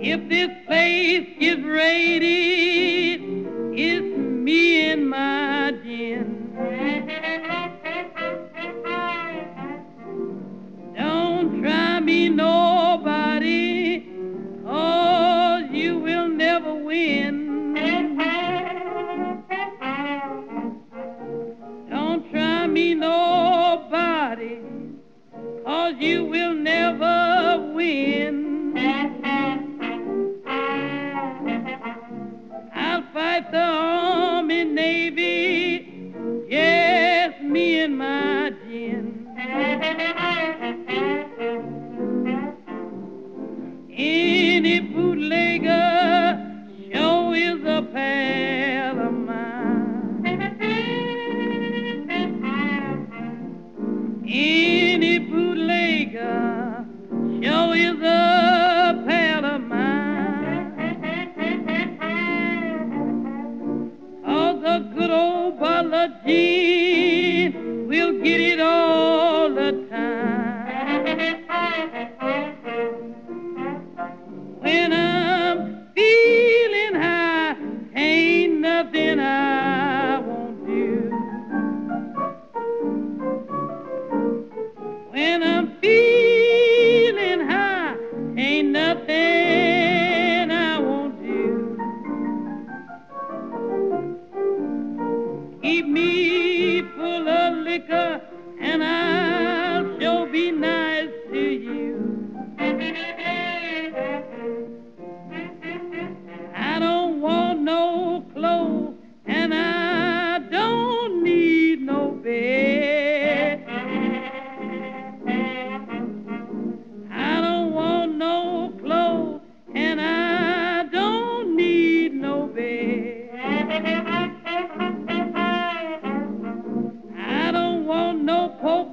If this place is raided, it's me and my gin. Don't try me, nobody, 'cause you will never win. Don't try me, nobody, 'cause you will never win. I'll fight the Army, Navy, yes, me and my gin. Any bootlegger sure is a pal of mine. Any bootlegger sure is a pal of mine. 'Cause a good old bottle of gin will get it all the time. When I'm feeling high, ain't nothing I won't do. When I'm feeling high, ain't nothing I won't do. Keep me full of liquor and I'll sure be nice to you. I don't want no clothes and I don't need no bed. I don't want no clothes and I don't need no bed. I don't want no poke